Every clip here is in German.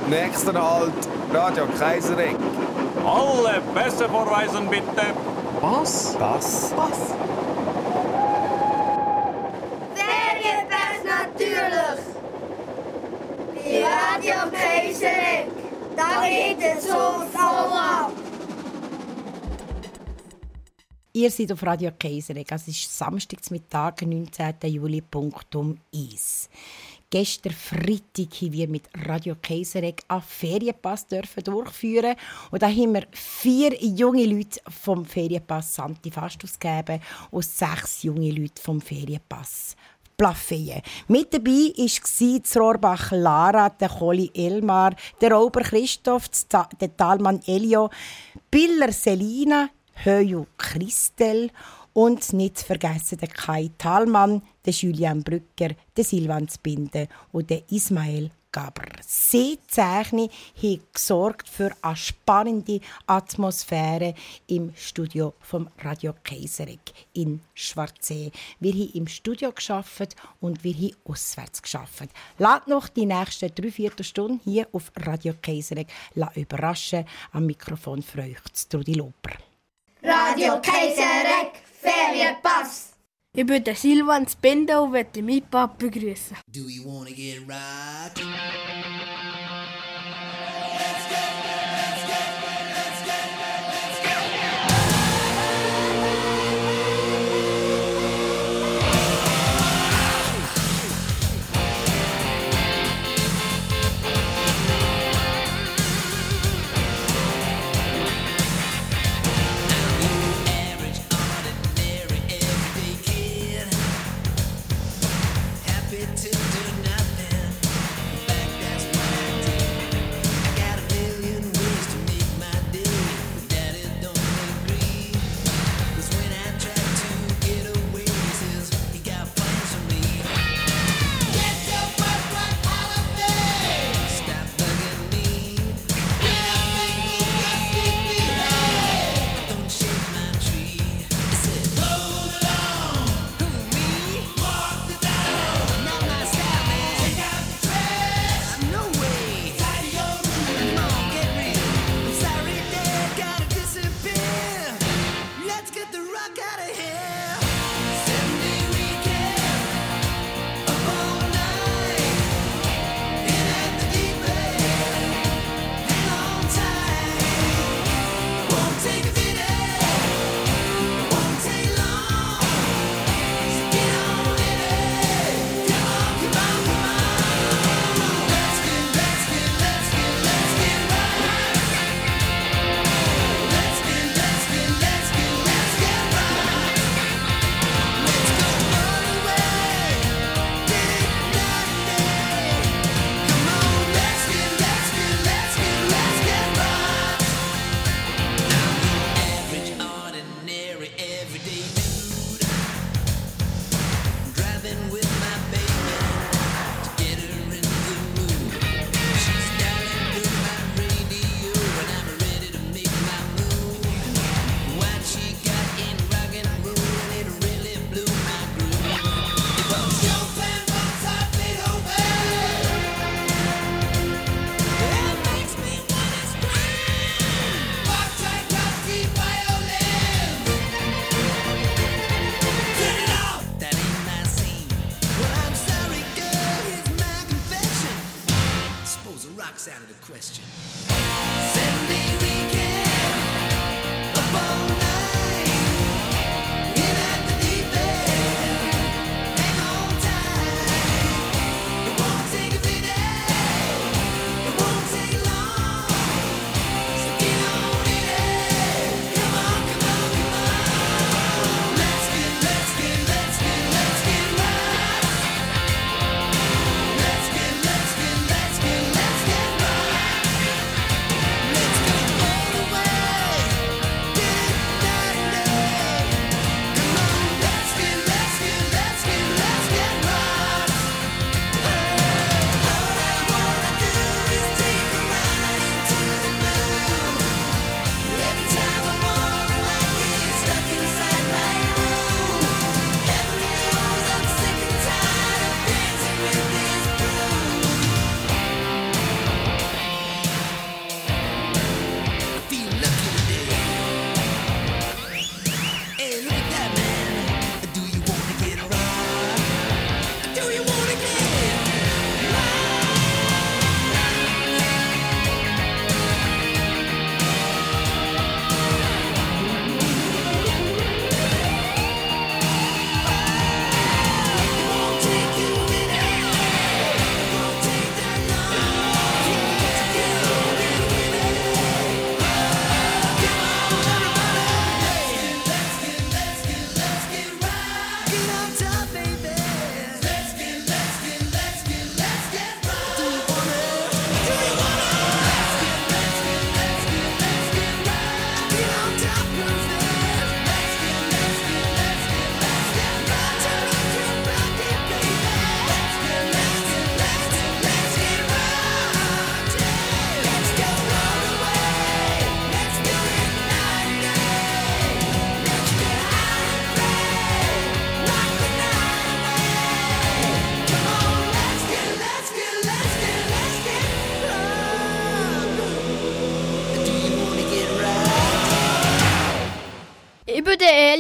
Nächster Halt, Radio Kaiseregg. Alle Pässe vorweisen, bitte. Was? Was? Ferienpass natürlich. Die Radio Kaiseregg. Da geht es so ab. Ihr seid auf Radio Kaiseregg. Es ist Samstagmittag, 19. Juli, Punkt um 1. Gestern Freitag haben wir mit Radio Kaiseregg einen Ferienpass durchführen. Und da haben wir 4 junge Leute vom Ferienpass Santi-Fast ausgegeben und 6 junge Leute vom Ferienpass Plafeyen. Mit dabei waren das Rohrbach Lara, der Choli Elmar, der Rauber Christoph, der Talmann Elio, Biller Selina, Höju Christel und nicht zu vergessen der Kai Thalmann, der Julian Brücker, der Silvan Zbinden und der Ismael Gabr. Sie haben gesorgt für eine spannende Atmosphäre im Studio vom Radio Kaiseregg in Schwarzsee. Wir haben im Studio gearbeitet und wir haben auswärts gearbeitet. Lasst noch die nächsten 3/4 Stunden hier auf Radio Kaiseregg überraschen. Am Mikrofon für euch Trudi Loper. Radio Kaiseregg, Ferienpass. Ich bin der Silvan Zbinden und möchte meinen Papa begrüßen. Do you wanna get right? To do nothing.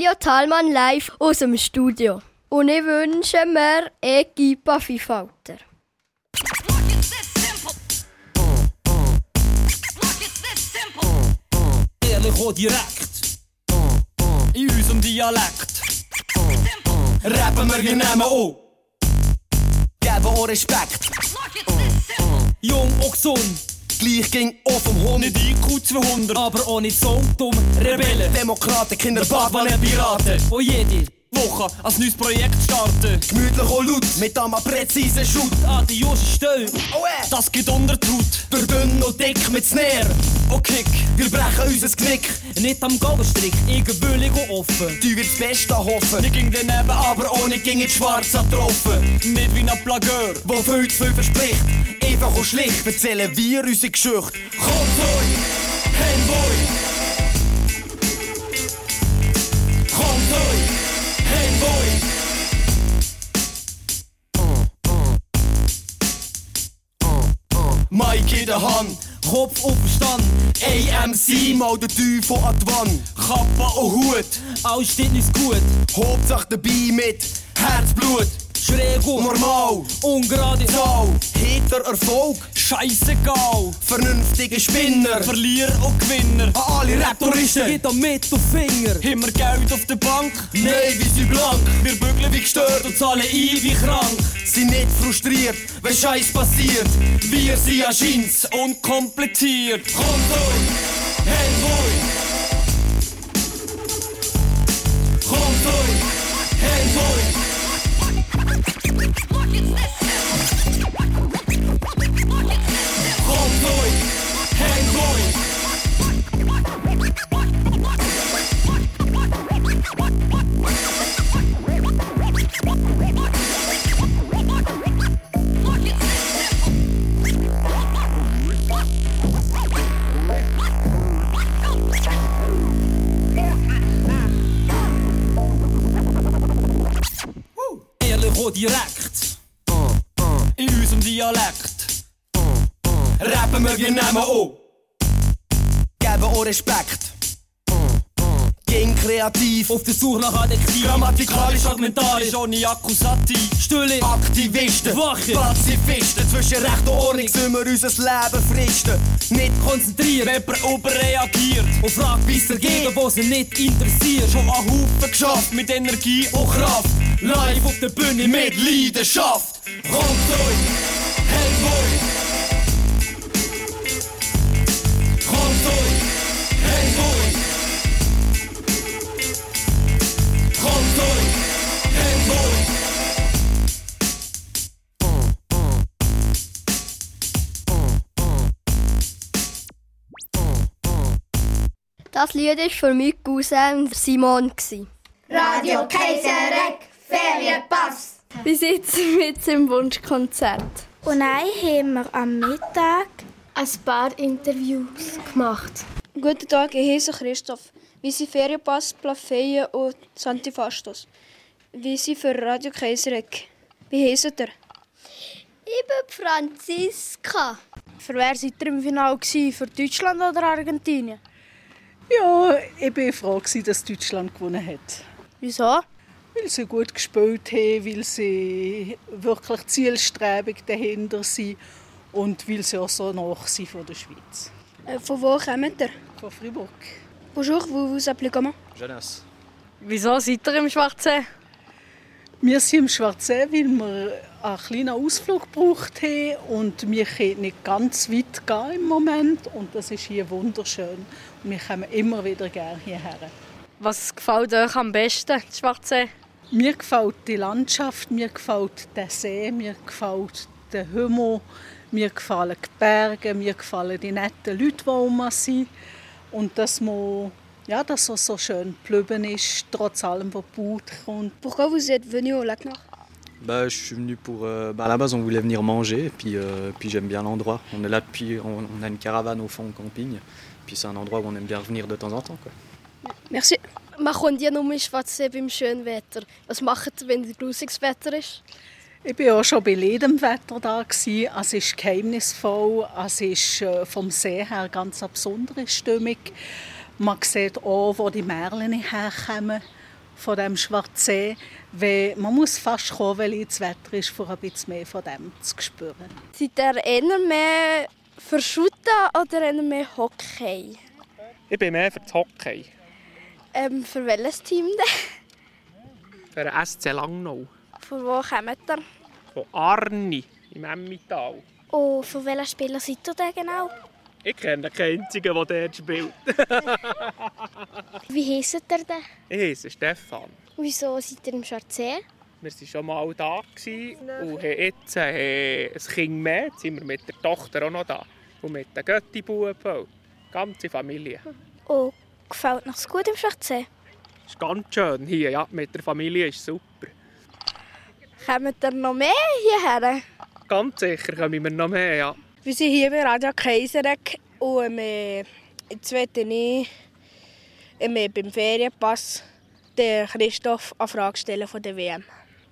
Radio Thalmann live aus dem Studio. Und ich wünsche mir Equipa Vielfalter. Ehrlich und direkt, in unserem Dialekt. Rappen wir nehmen auch, geben auch Respekt. Jung und gesund, gleich ging auch vom Hund. Nicht IQ 200, aber auch nicht so dumm. Rebellen, Demokraten, Kinder, Badwannen, Piraten, wo jede Woche als neues Projekt starten. Gemütlich und laut, mit einem präzisen Schutt. Adios still, das geht unter die Haut. Durch dünn und dick mit Snare und Kick. Wir brechen unser Knick. Nicht am Gabelstrick, irgendwillig und offen. Du wirst das Beste hoffen. Nicht ging daneben, aber auch nicht ging ins Schwarze getroffen. Nicht wie ein Plageur, der viel zu viel verspricht. Einfach und schlicht erzählen wir unsere Geschichte. Kommt euch, hey boy. Kommt euch, hey boy. Mike in der Hand, Kopf auf Verstand. AMC, mal den Teufel an die Wand. Kappe und Hut, alles steht uns gut. Hauptsache dabei mit Herzblut. Schräg und normal, ungerade Zahl. Hinter Erfolg, scheissegal. Vernünftige Spinner, Verlierer und Gewinner. An alle Rap-Touristen, geht am Mittelfinger. Haben wir Geld auf der Bank? Nein, wir sind blank. Wir bügeln wie gestört und zahlen ein wie krank. Sind nicht frustriert, wenn Scheiß passiert. Wir sind ja Jeans unkompliziert. Kommt euch, hey boy. Kommt euch, hey boy. Kommt euch, hey boy. Ehrlich und direkt, in unserem Dialekt. Rappen wir nehmen auch, geben auch Respekt. Ging kreativ, auf der Suche nach Adjektiv. Grammatikalisch, fragmentarisch, ohne Akkusativ. Stille Aktivisten, wache Pazifisten. Zwischen Recht und Ordnung sollen wir unser Leben fristen. Nicht konzentriert, wenn jemand überreagiert und fragt, wie es dir geht, obwohl sie nicht interessiert. Schon an Haufen geschafft, mit Energie und Kraft. Live auf der Bühne mit Leidenschaft. Kommt euch, hey boy. Kommt euch, hey boy. Kommt euch, hey boy. Das Lied war für meinen Cousin Simon. Radio Kaiserek, Ferienpass. Wir sitzen mit dem Wunschkonzert. Und dann haben wir am Mittag ein paar Interviews gemacht. Guten Tag, ich heiße Christoph. Wir sind Ferienpass, Plafeyen und Santifastos. Wir sind für Radio Kaiserek. Wie heisst ihr? Ich bin Franziska. Für wer seid ihr im Finale? Für Deutschland oder Argentinien? Ja, ich war froh, dass Deutschland gewonnen hat. Wieso? Weil sie gut gespielt haben, weil sie wirklich zielstrebig dahinter sind und weil sie auch so nah sind von der Schweiz. Von wo kommt ihr? Von Fribourg. Bonjour, vous vous appelez comment? Jeunesse. Wieso seid ihr im Schwarzsee? Wir sind im Schwarzsee, weil wir einen kleinen Ausflug gebraucht haben und wir können nicht ganz weit gehen im Moment und das ist hier wunderschön. Und wir kommen immer wieder gerne hierher. Was gefällt euch am besten, der Schwarzsee? Mir gefällt die Landschaft, mir gefällt der See, mir gefällt der Himmel, mir gefallen die Berge, mir gefallen die netten Leute, die um sind. Und dass man, ja, dass es so schön geblieben ist, trotz allem, was gebaut kommt. Pourquoi vous êtes venu au lac Nord? Je suis venu pour... à la base, on voulait venir manger, et puis j'aime bien l'endroit. On est là depuis... On a une caravane au fond, camping. Puis c'est un endroit où on aime bien revenir de temps en temps, quoi. Merci. Man kommt ja nur im Schwarzsee beim schönen Wetter. Was macht ihr, wenn es grusiges Wetter ist? Ich war auch schon bei jedem Wetter da. Es ist geheimnisvoll, es ist vom See her ganz eine besondere Stimmung. Man sieht auch, wo die Merlen herkommen von dem Schwarzsee. Weil man muss fast kommen, weil es Wetter ist, um ein bisschen mehr von dem zu spüren. Seid ihr eher mehr für Shooten oder eher mehr Hockey? Ich bin mehr für das Hockey. Für welches Team denn? Für den SC Langnau. Von wo kommt ihr? Von Arni im Emmental. Oh, von welchen Spieler seid ihr denn genau? Ich kenne keinen einzigen, der dort spielt. Wie heisst ihr denn? Ich heiße Stefan. Wieso seid ihr im Schwarzsee? Wir waren schon mal da und haben jetzt ein Kind mehr. Jetzt sind wir mit der Tochter auch noch da. Und mit den Götti-Buben. Die ganze Familie. Oh, gefällt euch gut im Schwarzsee? Es ist ganz schön hier, ja. Mit der Familie ist super. Kommt ihr noch mehr hierher? Ganz sicher kommen wir noch mehr, ja. Wir sind hier bei Radio Kaiseregg und jetzt möchte ich beim Ferienpass den Christoph eine Frage stellen von der WM.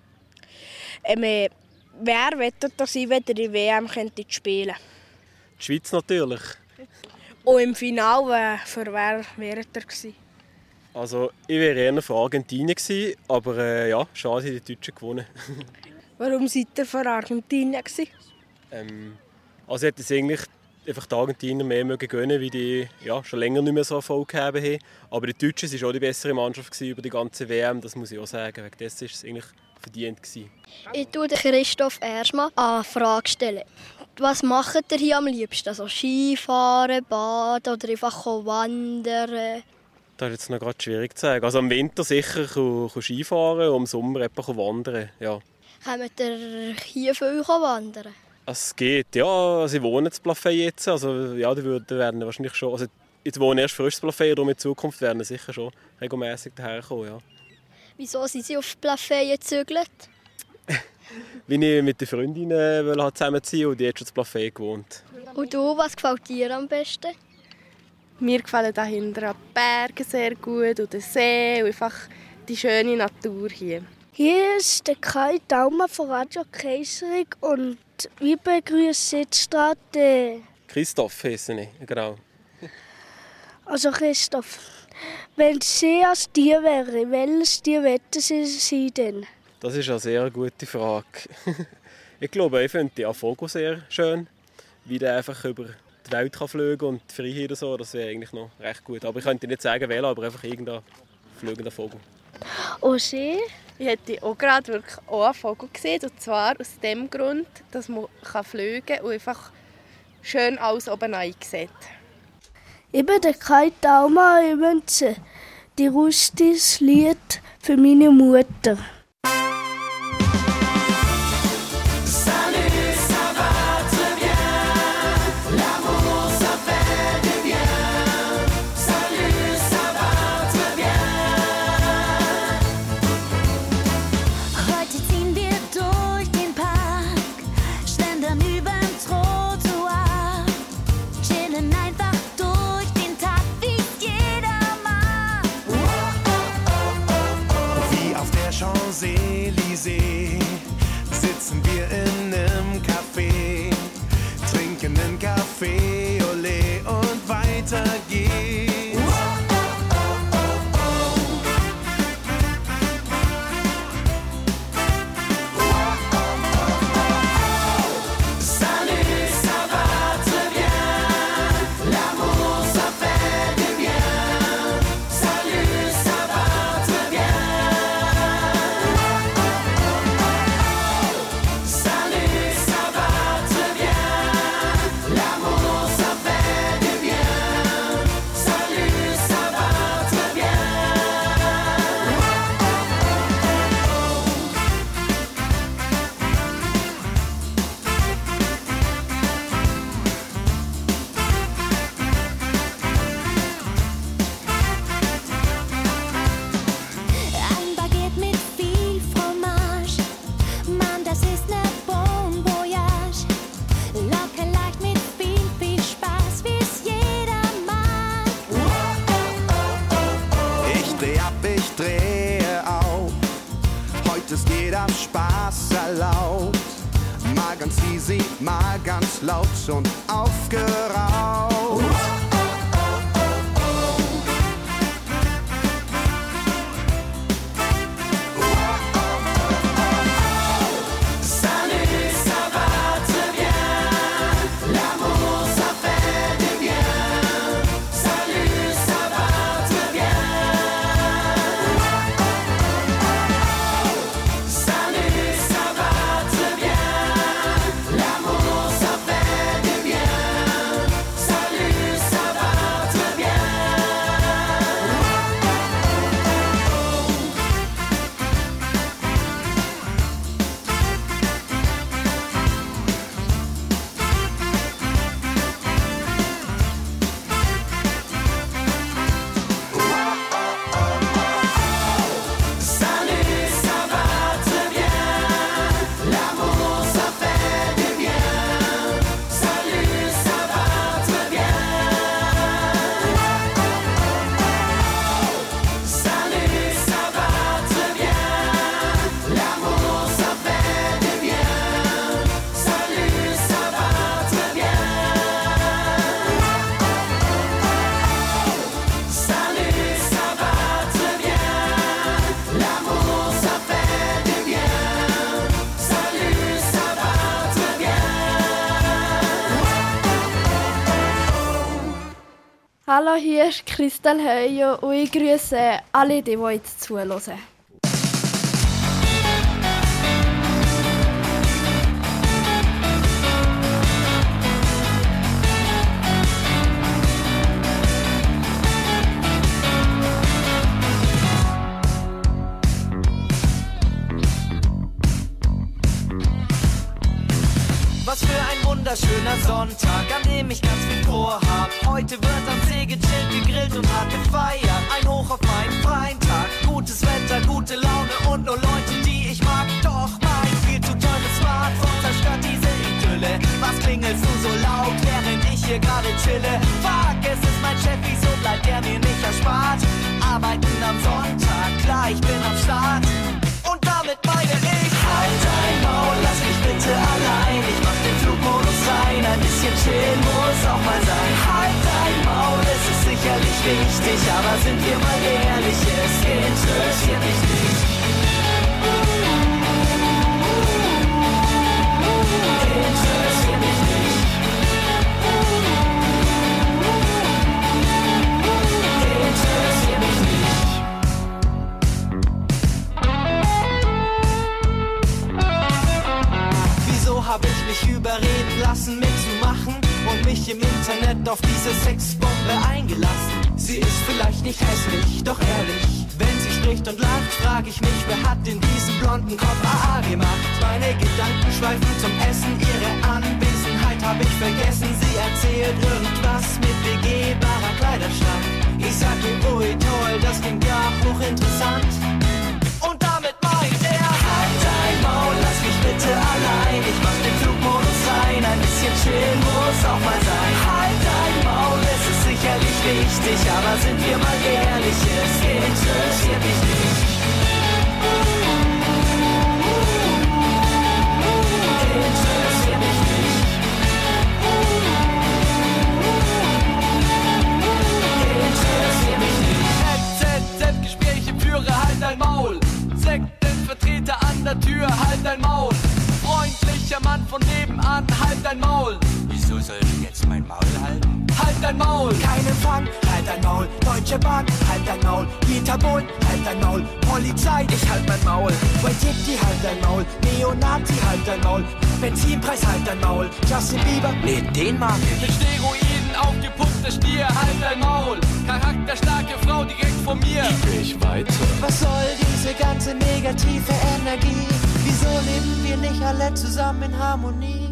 Wer wettet da sein, wenn ihr die WM spielen könnt? Die Schweiz natürlich. Und im Finale, für wer wäret ihr gewesen? Also, ich wäre eher für Argentinien gewesen, aber ja, schade, haben die Deutschen gewonnen. Warum seid ihr für Argentinien gewesen? Also hätte es eigentlich einfach die Argentinier mehr mögen gönnen, weil die ja, schon länger nicht mehr so Erfolg gehabt haben. Aber die Deutschen waren auch die bessere Mannschaft über die ganze WM, das muss ich auch sagen. Wegen dessen war es eigentlich verdient gewesen. Ich tue Christoph erstmal eine Frage stellen. Was macht ihr hier am liebsten? Also Skifahren, Baden oder einfach wandern? Das ist jetzt noch gerade schwierig zu sagen. Also im Winter sicher Skifahren und im Sommer etwa wandern. Ja. Kommt ihr hier viel wandern? Es geht, ja. Also ich wohne in Plafey jetzt. Also ja, die werden wahrscheinlich schon... Also ich wohne erst frisch in Plafey, darum in Zukunft werden sie sicher schon regelmässig daherkommen, ja. Wieso sind Sie auf Plafey gezügelt? Wie ich mit den Freundinnen zusammenziehen und die hat schon in Plafey gewohnt. Und du, was gefällt dir am besten? Mir gefallen dahinter die Berge sehr gut und der See und einfach die schöne Natur hier. Hier ist der Kai Daumer von Radio Kaiseregg und wir begrüßen jetzt gerade Christoph heiße ich, genau. Also Christoph, wenn Sie als Tier wären, welches Tier wetten Sie denn? Das ist eine sehr gute Frage. Ich glaube, ich finde den Vogel sehr schön, wie der einfach über die Welt fliegen kann und die Freiheit und so, das wäre eigentlich noch recht gut. Aber ich könnte nicht sagen, welcher, aber einfach irgendein fliegender Vogel. Und Sie? Ich hätte auch gerade wirklich auch einen Vogel gesehen, und zwar aus dem Grund, dass man fliegen kann und einfach schön alles oben sieht. Ich bin der Kai Daumer, ich wünsche die Rustis Lied für meine Mutter. Sitzen wir in einem Café, trinken einen Kaffee, Olé und weiter geht's. Mal ganz easy, mal ganz laut und aufgeraucht. Hallo, hier ist Christel Heuer und ich grüße alle, die jetzt zuhören. Was für ein wunderschöner Sonntag, an dem ich ganz viel vorhab. Heute wird am See gechillt, gegrillt und hart gefeiert. Ein Hoch auf meinen freien Tag. Gutes Wetter, gute Laune und nur Leute, die ich mag. Doch mein viel zu teures Smartphone zerstört diese Idylle. Was klingelst du so laut, während ich hier gerade chille? Fuck, es ist mein Chef, wieso bleibt der mir nicht erspart? Arbeiten am Sonntag, klar, ich bin am Start. Und damit meine ich, halt dein Maul, lass mich bitte allein. Ich mach den Flugmodus rein, ein bisschen chillen muss auch mal sein. Halt dein Maul, es ist sicherlich wichtig, aber sind wir mal ehrlich, es interessiert mich nicht. Interessiert mich nicht. Interessiert mich nicht. Wieso hab ich mich überreden lassen mitzumachen und mich im Internet auf diese Sexbombe eingelassen? Sie ist vielleicht nicht hässlich, doch ehrlich, wenn sie spricht und lacht, frag ich mich, wer hat in diesem blonden Kopf AA gemacht? Meine Gedanken schweifen zum Essen, ihre Anwesenheit hab ich vergessen. Sie erzählt irgendwas mit begehbarer Kleiderschrank. Ich sag ihr, ui toll, das klingt ja hochinteressant. Und damit meint er, halt dein Maul, lass mich bitte allein. Ich mach den Flugmodus rein, ein bisschen chillen muss auch mal sein. Halt dein Maul, es ist sicherlich wichtig, aber sind wir mal ehrlich, es interessiert mich nicht. Interessiert mich nicht. Interessiert mich nicht. Selbstgespräche führe, halt dein Maul. Sektenvertreter an der Tür, halt dein Maul. Freundlicher Mann von nebenan, halt dein Maul. Wieso soll ich jetzt mein Maul halten? Halt dein Maul. Kein Empfang, halt dein Maul. Deutsche Bahn, halt dein Maul. Dieter Bohlen, halt dein Maul. Polizei, ich halt mein Maul. Waititi, halt dein Maul. Neonazi, halt dein Maul. Benzinpreis, halt dein Maul. Justin Bieber, nee, den mag ich. Mit Steroiden aufgepumpter Stier, halt dein Maul. Charakterstarke Frau direkt vor mir. Sprich weiter. Was soll diese ganze negative Energie? Wieso leben wir nicht alle zusammen in Harmonie?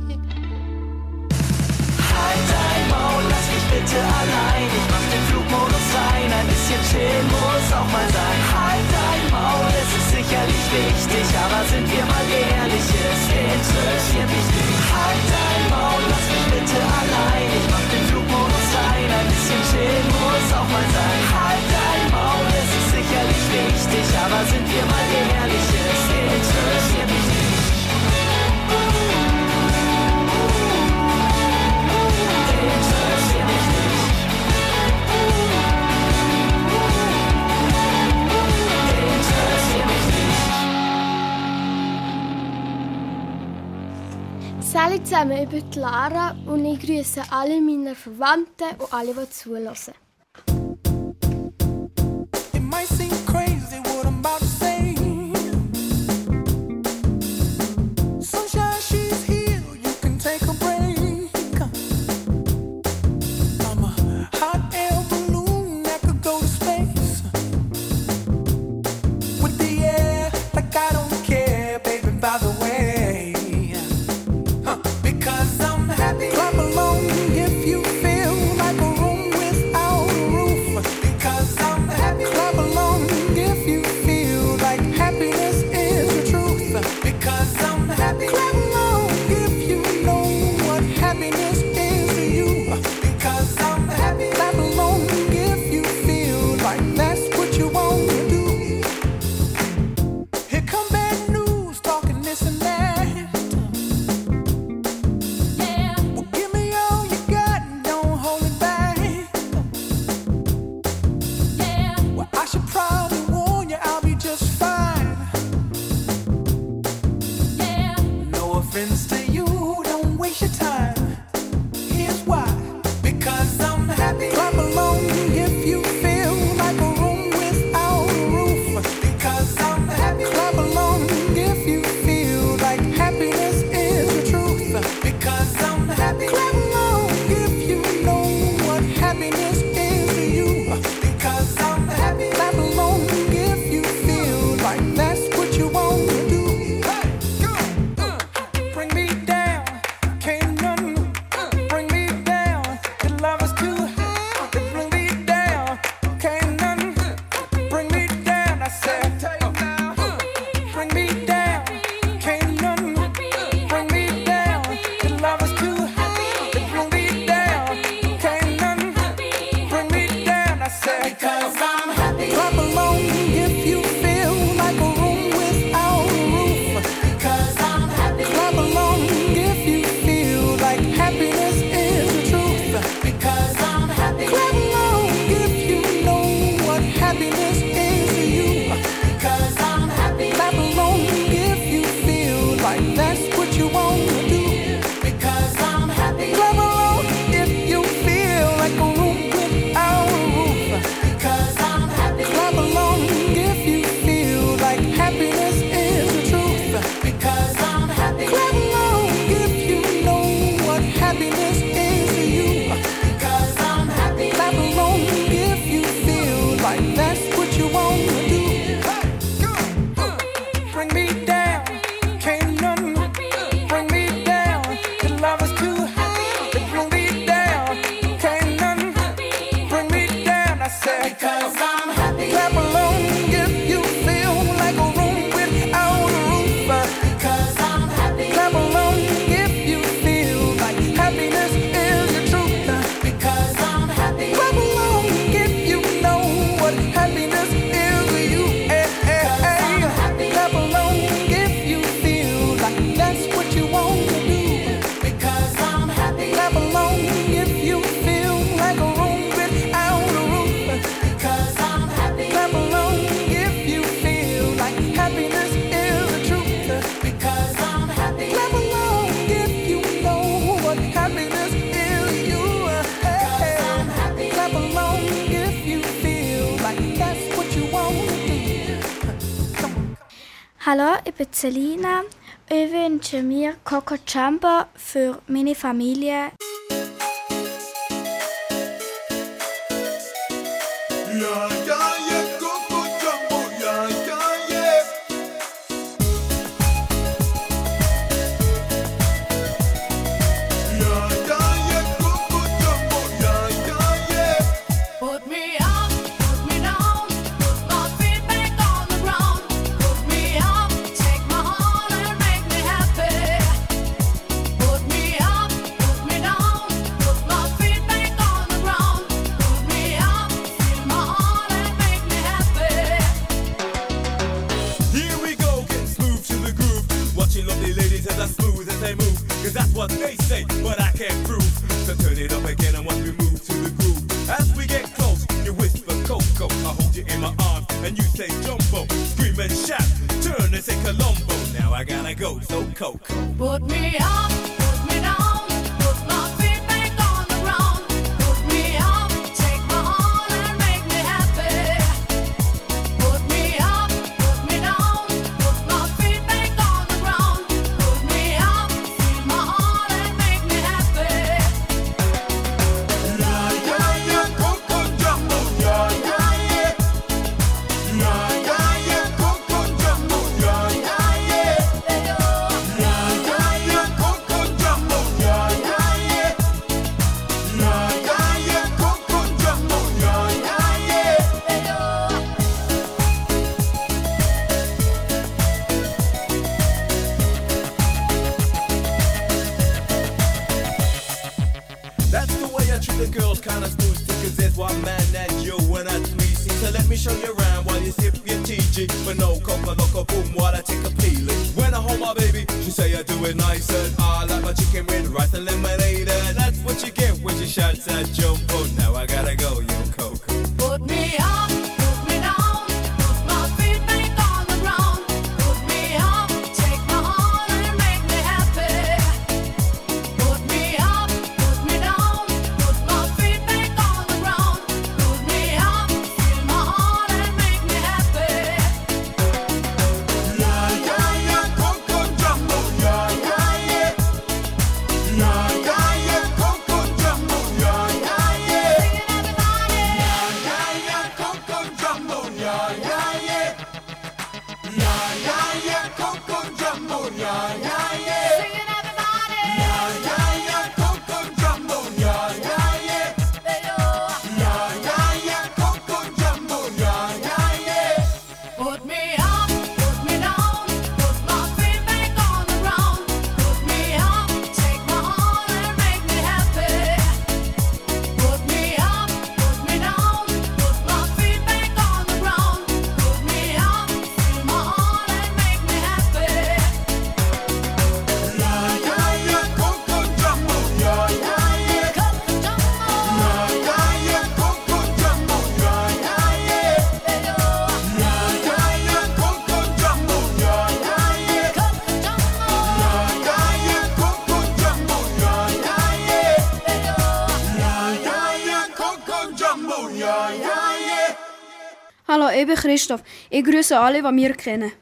Halt dein Maul, lass mich bitte allein. Ich mach den Flugmodus rein, ein bisschen chillen muss auch mal sein. Halt dein Maul, es ist sicherlich wichtig, aber sind wir mal ehrlich, es interessiert mich nicht. Halt dein Maul, lass mich bitte allein. Ich mach den Flugmodus rein, ein bisschen chillen muss auch mal sein. Halt dein Maul, es ist sicherlich wichtig, aber sind wir mal ehrlich, es interessiert mich nicht. Interessiert mich nicht. Interessiert mich nicht. Salut zusammen, ich bin Lara und ich grüße alle meine Verwandten und alle, die zuhören. It might seem crazy what I'm about to say. Sunshine, she's here, you can take a break. I'm a hot air balloon that could go to space. With the air, like I don't care, baby, by the way. Because I'm happy. Clap along if you feel like a room without Hallo, ich bin Selina. Ich wünsche mir Coco Jumbo für meine Familie. Ja, ja, yeah, Coco Jumbo, ja, ja, yeah. Ja, ja, yeah, Coco Jumbo, ja, ja, yeah. Put me up, put me down, put my feet back on the ground. Put me up, take my heart and make me happy. Put me up, put me down, put my feet back on the ground. Put me up, fill my heart and make me happy. Here we go, getting smooth to the groove. Watching lovely ladies as smooth as they move. Cause that's what they say, but I can't prove. So turn it up again and watch me move to the groove. As we get close, you whisper Coco. I hold you in my arms and you say Jumbo. Scream and shout, turn and say Colombo. Now I gotta go, so Coco. Put me up, put me down, put my feet back on the ground. Put me up, take my heart and make me happy. Put me up, put me down, put my feet back on the ground. Put me up, fill my heart and make me happy. Yeah, yeah, yeah, Coco Jumbo, yeah, yeah, yeah. Yeah, yeah, yeah, Coco Jumbo, yeah, yeah, yeah. Yeah, yeah, yeah, Coco Jumbo, yeah, yeah, yeah. Yeah, yeah, yeah, Coco Jumbo, yeah, yeah, yeah. That's the way I treat the girls, kinda smooth, cause there's one man and you and that's me. See, so let me show you around while you sip your TG. But no coca loco boom while I take a peeling. When I hold my baby, she say I do it nice and I like my chicken with rice and lemonade. And that's what you get when she shouts at Jumbo. Now I gotta go, you Coco. Put me up, put me down, put my feet back on the ground. Put me up, take my heart and make me happy. Put me up, put me down, put my feet back on the ground. Put me up, fill my heart and make me happy. Yeah, yeah, yeah, Coco Jumbo, yeah, yeah, yeah. Yeah, yeah, yeah, Coco Jumbo, yeah, yeah, yeah. Yeah, yeah, yeah, Coco Jumbo, yeah, yeah, yeah. Yeah, yeah, yeah, Coco Jumbo, yeah, yeah, yeah. Yeah, yeah, yeah, Coco Jumbo, yeah, yeah, yeah. Yeah, yeah, yeah, Coco Jumbo, yeah, yeah, yeah. Put me up, put me down, put my feet back on the ground. Put me up, take my heart and make me happy. Put me up, put me down, put my feet back on the ground. Put me up, fill my heart and make me happy. Yeah, yeah, yeah, Coco Jumbo, yeah, yeah, yeah. Yeah, yeah, yeah, Coco Jumbo, yeah, yeah, yeah. Yeah, yeah, yeah, Coco Jumbo, yeah, yeah, yeah. Yeah, yeah, yeah, Coco Jumbo, yeah, yeah, yeah. Yeah, yeah, yeah, Coco Jumbo, yeah, yeah, yeah. Hallo, ich bin Christoph. Ich grüße alle, die wir kennen.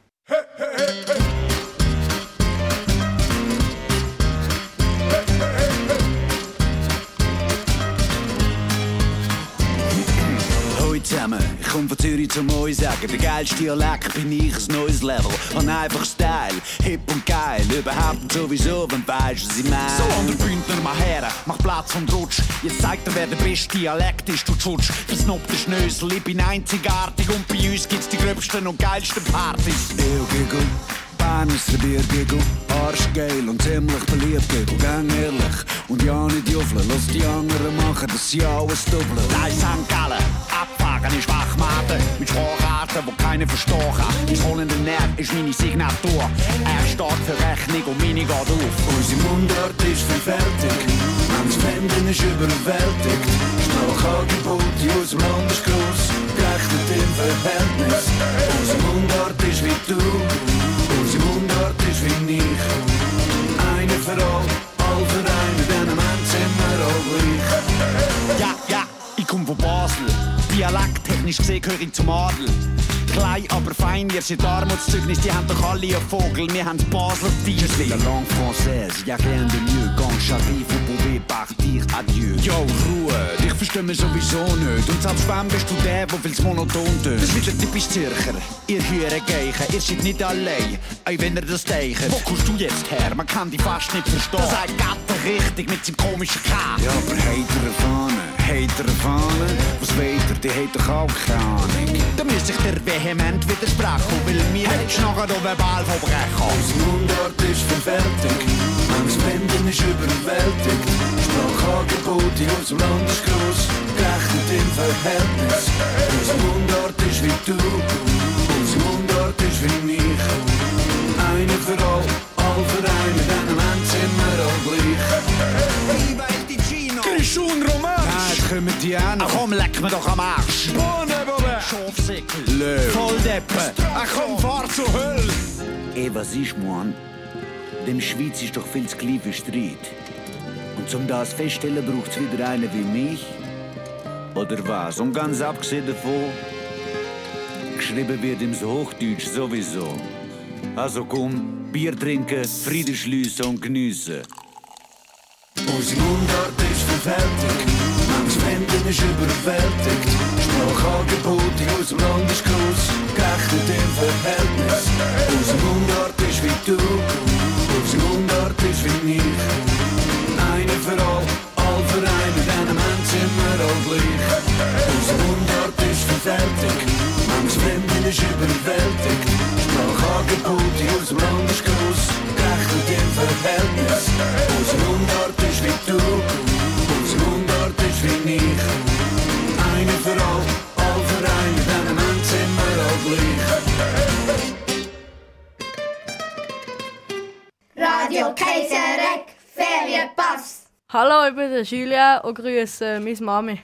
Hallo zusammen, ich komme von Zürich zum euch sagen, der geilste Dialekt bin ich, ein neues Level. An einfach Style, hip und geil, überhaupt und sowieso, wenn du weisst, was ich mein. So an der Bündner mal her, mach Platz und rutsch. Jetzt zeigt dir, wer der beste Dialekt ist, du Tschutsch. Versnobte Schnösel, ich bin einzigartig und bei uns gibt's die gröbsten und geilsten Partys. Giggle, Bannister Bier Giggle, arschgeil und ziemlich beliebt Giggle, gang ehrlich. Und ja nicht juffeln, lass die anderen machen, dass sie alles doppeln. Nein, St. Gallen, abfahren ist Wachmaten, mit Spracharten, die keiner verstehen kann. Mein rollender Nerv ist meine Signatur, er steht für Rechnung und meine geht auf. Unsere Mundart ist vielfältig, manches Fremden ist überwältigt. Sprachangebot aus dem Land ist gross, gerechnet im Verhältnis. Unsere Mundart ist wie du, unsere Mundart ist wie ich. Eine für all für einen, denn am Ende sind wir all gleich. Ja, ich komm von Basel, Dialekttechnik technisch gesehen gehöre ich zum Adel. Klein, aber fein, ihr seid Armutszeugnis, die haben doch alle einen Vogel, wir haben Basler Tiefli. La langue française, y'a rien de mieux, quand j'arrive, vous pouvez partir, adieu. Yo, Ruhe, dich verstehen wir sowieso nicht, und selbst wenn bist du der, der viel's monoton tönt. Das ist wieder typisch Zürcher, ihr Hürengeichen, ihr seid nicht allein, auch wenn ihr das teichen. Wo kommst du jetzt her, man kann dich fast nicht verstehen. Das sagt Gatter richtig mit seinem komischen Kerl. Ja, aber heitere Fahne, was weiter, die hat doch auch keine Ahnung. Da müsste ich dir vehement widersprechen, weil mir hättest nachher auch verbal verbrechen. Unser Mundart ist verfertigt, manches Wenden ist überwältigt. Sprachangebot in unserem Land ist gross, gerechnet im Verhältnis. Unser Mundart ist wie du, unser Mundart ist wie mich. Eine für all für einen, denn am Ende sind wir all gleich. Grischun Roman! Nein, jetzt kommen die auch noch. Ach komm, leck mir doch am Arsch! Bohnenbube! Schafsäckel! Löw! Volldeppen! Ach komm, fahr zur Hölle! Ey, was ist, Mann? Dem Schweiz ist doch viel zu klein für Streit. Und zum das feststellen braucht's wieder einen wie mich? Oder was? Und ganz abgesehen davon, geschrieben wird im Hochdeutsch sowieso. Also komm, Bier trinken, Frieden schliessen und geniessen. Unsere Mundart ist verfertigt, manches Wenden ist überwältigt. Sprachangebot in unserem Land ist gross, gerechnet im Verhältnis. Unsere Mundart ist wie du, unsere Mundart ist wie mich. Eine für all für einen, denn am Ende sind wir all gleich. Unsere Mundart ist verfertigt, manches Wenden ist überwältigt. Sprachangebot in unserem Land ist gross, gerechnet im Verhältnis. Unsere Mundart ist wie du, unsere Mundart ist wie ich. Eine für all für einen, denn am Ende sind wir all gleich. Radio Kaiserek, Ferienpass. Hallo, ich bin Julia und grüße meine Mami.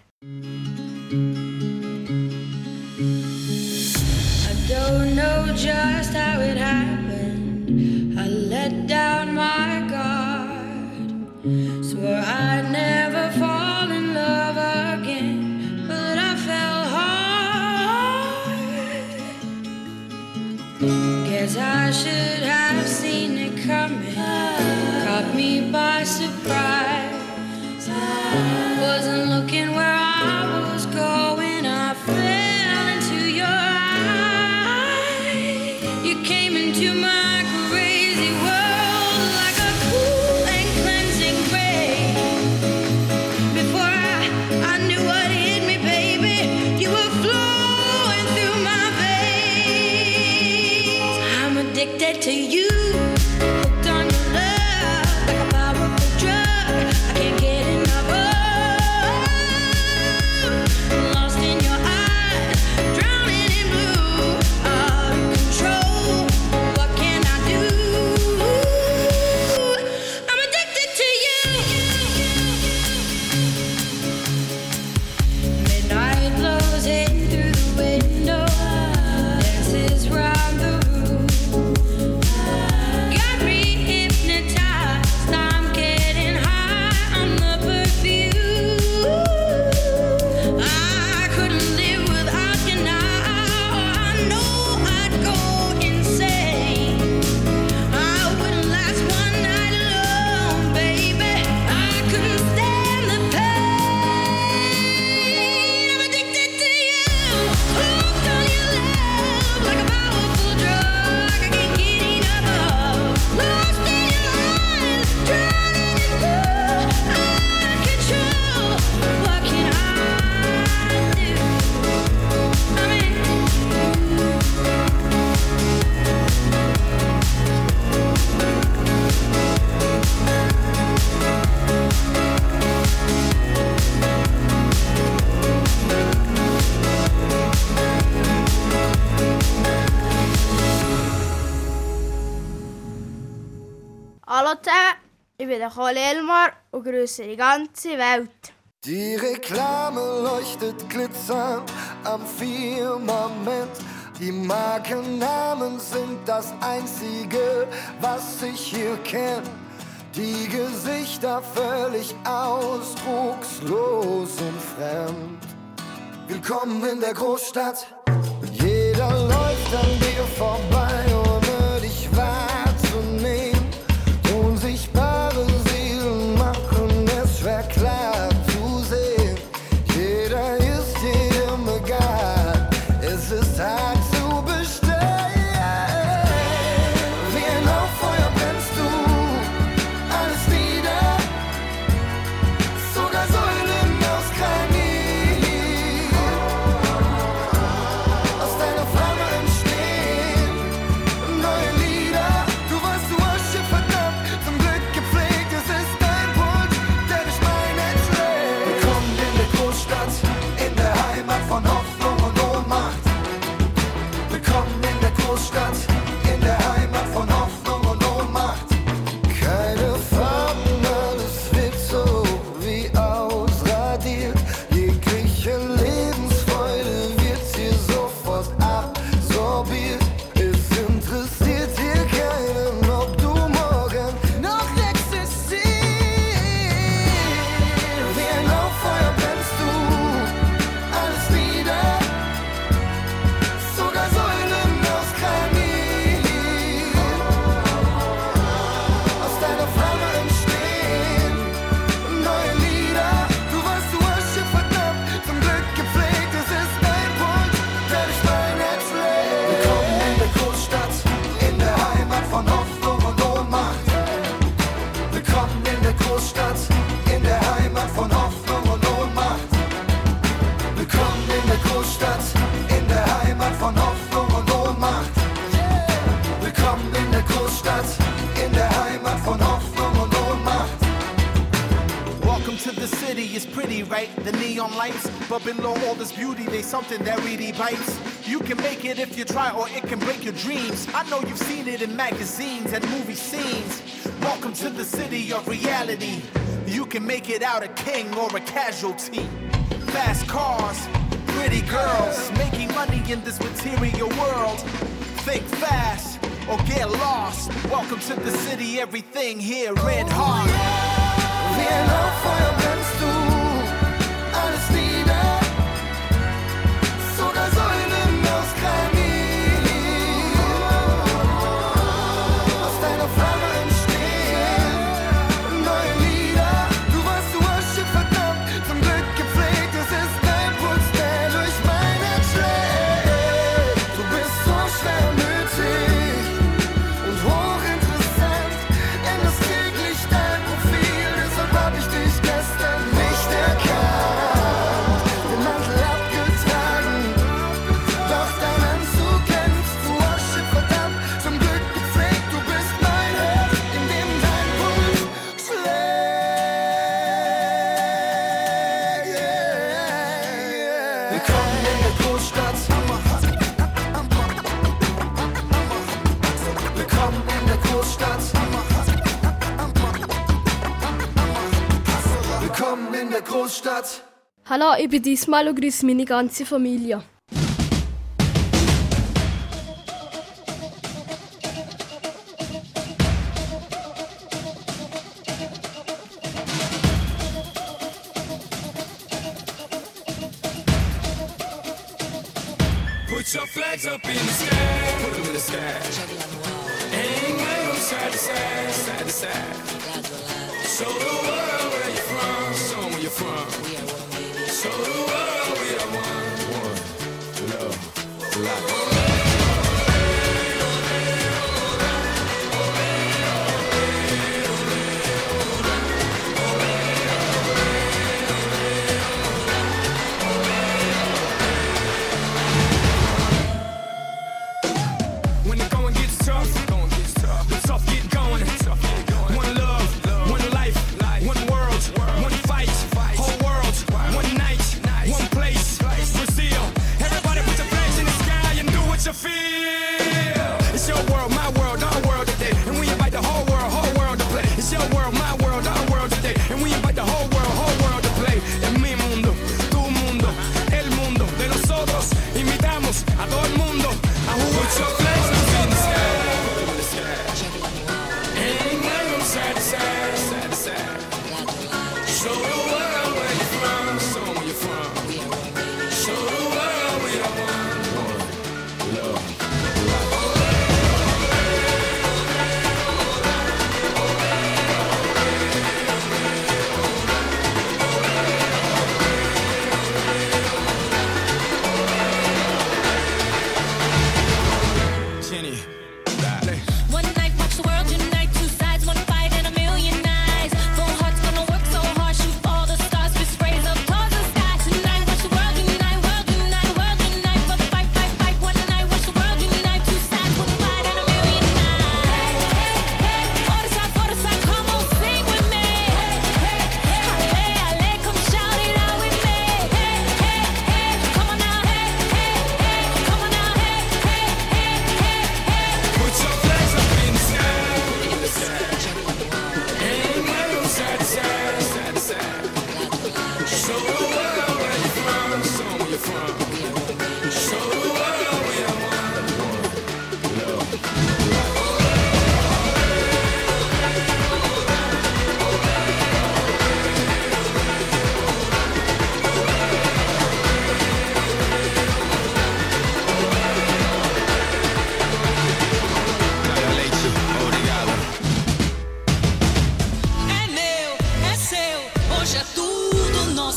I don't know just how it happened. I let down my guard. Swore I'd never fall in love again, but I fell hard. Guess I should have seen it coming. Caught me by surprise. Wasn't looking where I was going. I fell into your eyes. You came into my crazy world like a cool and cleansing rain. Before I knew what hit me, baby, you were flowing through my veins. I'm addicted to you, hooked on your love like a powerful drug. I can't get enough of. Lost in your eyes, drowning in blue, out of control. What can I do? I'm addicted to you. Midnight glows in through the window, dances round the room. Got me hypnotized, I'm getting high on the perfume. I couldn't live without you now. I know I'd go insane. I wouldn't last one night alone, baby. I couldn't stand the pain. I'm addicted to you, hooked on your love like a powerful drug. I can't get enough of. Lost in your eyes, drowning in blue, out of control. What can I do? I'm in. Hallo zusammen, ich bin der Kohl Elmar und grüße die ganze Welt. Die Reklame leuchtet glitzernd am Firmament. Die Markennamen sind das Einzige, was ich hier kenn. Die Gesichter völlig ausdruckslos und fremd. Willkommen in der Großstadt. Jeder läuft an dir vorbei, ohne dich wahrzunehmen. Unsichtbare Seelen machen es schwer klar zu sehen. Jeder ist jedem egal, es ist hart zu bestehen. Wie ein Lauffeuer brennst du alles nieder, sogar Säulen aus Granit. Aus deiner Flamme entstehen neue Lieder. Du warst zu Asche verdammt, zum Glück gepflegt. Es ist dein Wunsch, der durch mein Herz schlägt. Willkommen in der Großstadt, in der Heimat von Hoffnung und Ohnmacht. Willkommen in der Großstadt, in der Heimat von Hoffnung und Ohnmacht. Keine Farben, alles wird so wie ausradiert. Jegliche Lebensfreude wird hier sofort absorbiert. Es interessiert hier keinen, ob du morgen noch existierst. Wie ein Lauffeuer brennst du alles nieder, sogar Säulen aus Granit. Aus deiner Flamme entstehen neue Lieder. Du warst zu Asche verdammt, zum Glück gepflegt. Es ist dein Wunsch, der durch mein Herz schlägt. Willkommen in der Großstadt, in der Heimat von Hoffnung und Ohnmacht. Willkommen in der Großstadt, in der Heimat von Hoffnung und Ohnmacht. Willkommen in der Großstadt, in der Heimat von Hoffnung und Ohnmacht. Willkommen in der Großstadt, in der Heimat von Hoffnung und Ohnmacht. Welcome to the city, it's pretty, right? The neon lights, but below all this beauty, there's something that really bites. You can make it if you try, or it can break your dreams. I know you've seen it in magazines and movie scenes. Welcome to the city of reality. You can make it out a king or a casualty. Fast cars, pretty girls, making money in this material world. Think fast or get lost. Welcome to the city, everything here red hot. Wie ein Lauffeuer brennst du alles nieder, sogar Säulen aus Granit. Aus deiner Flamme entstehen neue Lieder. Du warst zu Asche verdammt, zum Glück gepflegt. Es ist dein Puls, der durch mein Herz schlägt. Du bist so schwermütig und hochinteressant, änderst täglich dein Profil. Deshalb hab ich dich gestern nicht erkannt, den Mantel abgetragen, doch dein Anzug kämpft zu Asche verdammt, zum Glück gepflegt. Du bist mein Herz, in dem dein Puls schlägt. Willkommen in der Großstadt. Willkommen in der Großstadt. Willkommen in der Großstadt. Hallo, ich bin Ismail und grüße meine ganze Familie. Put your flags up in the sky. Put them in the sky. Hang them side to side, side to side. Show the world where you're from. Show 'em where you're from. Show the world we are one. One, love, life. When the going gets tough, the tough get going. One love, one life, one world, one fight, whole world, one night.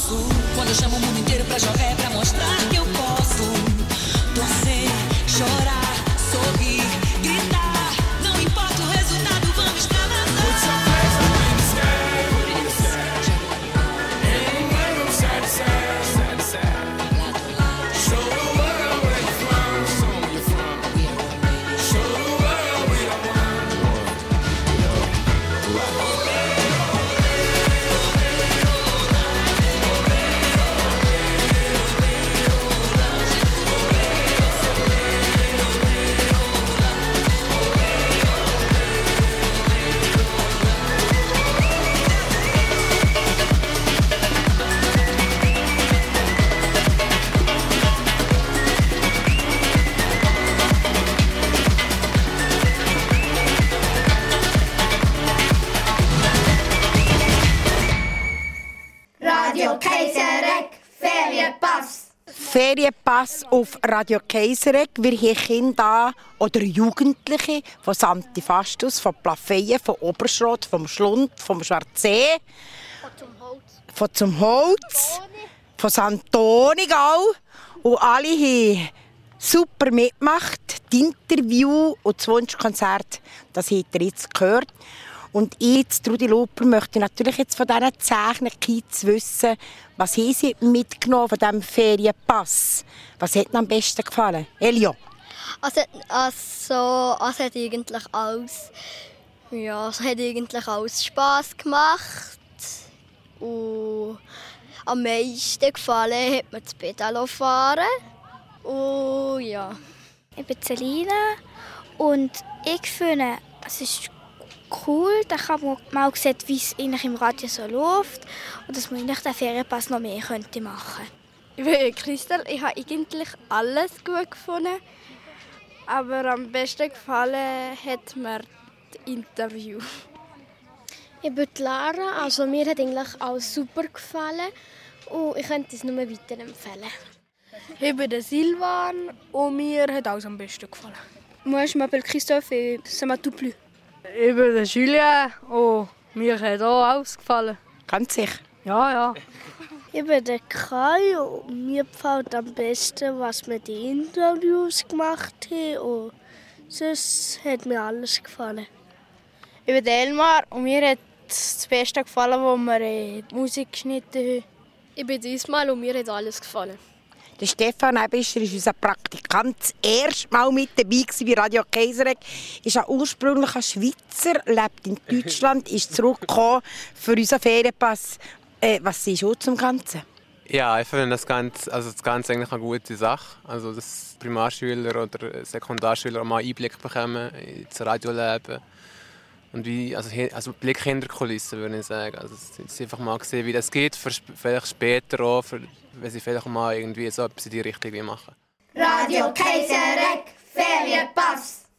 posso. Quando eu chamo o mundo inteiro pra jogar é pra mostrar que eu posso. Torcer, chorar, sorrir, gritar. Não importa o resultado, vamos extravasar. Put your flags up in the sky, in the sky. And wave them side to side, side to side. Show the world where you're from, where you're from. Show the world we are one. Radio Kaiserek, Ferienpass. Ferienpass auf Radio Kaiserek. Wir haben Kinder oder Jugendliche von Santifastus, von Plafeyen, von Oberschrott, vom Schlund, vom Schwarzsee, von zum Holz, von Santonigau. Und alle haben super mitgemacht. Das Interview und das Wunschkonzert, das habt ihr jetzt gehört. Und ich, Trudi Luper, möchte natürlich jetzt von diesen 10 Kids wissen, was haben sie mitgenommen von diesem Ferienpass? Was hat ihnen am besten gefallen? Elio? Es hat eigentlich alles, es hat eigentlich alles Spass gemacht. Und am meisten gefallen hat mir das Pedalofahren. Und ja. Ich bin Selina und ich finde, es ist cool. Da kann man mal sehen, wie es eigentlich im Radio so läuft und dass man eigentlich den Ferienpass noch mehr machen könnte. Ich bin Christel. Ich habe eigentlich alles gut gefunden. Aber am besten gefallen hat mir das Interview. Ich bin Lara. Also mir hat eigentlich alles super gefallen. Und ich könnte es nur weiterempfehlen. Ich bin der Silvan und mir hat alles am besten gefallen. Moi, je m'appelle Christophe et ça m'a tout plu. Ich bin der Julien und mir hat auch alles gefallen. Ganz sicher? Ja. Ich bin der Kai und mir gefällt am besten, was wir die Interviews gemacht haben. Und sonst hat mir alles gefallen. Ich bin der Elmar und mir hat das Beste gefallen, wo wir die Musik geschnitten haben. Ich bin Ismail und mir hat alles gefallen. Der Stefan Ebischer ist unser Praktikant. Das erste Mal mit dabei bei Radio Kaiserek. Er ist ein ursprünglicher Schweizer, lebt in Deutschland, ist zurückgekommen für unseren Ferienpass. Was siehst du zum Ganzen? Ja, ich finde das Ganze eigentlich eine gute Sache. Also, dass Primarschüler oder Sekundarschüler mal Einblick bekommen ins Radioleben. Und also Blick hinter die Kulissen, würde ich sagen. Also, sie einfach mal sehen, wie das geht, vielleicht später auch, wenn sie vielleicht mal irgendwie so etwas in die Richtung machen. Radio Kaiserek, Ferienpass.